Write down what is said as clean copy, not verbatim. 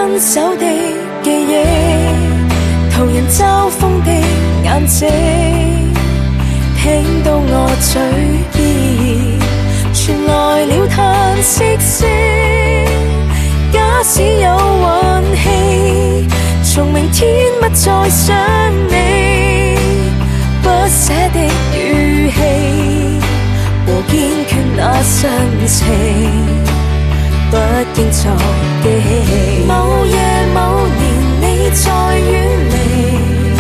分手的記憶，途人嘲諷的眼睛，聽到我嘴邊傳來了嘆息聲。假使有運氣，從明天不再想你，不捨的語氣和堅決那神情，不應再記起。某夜某年你在遠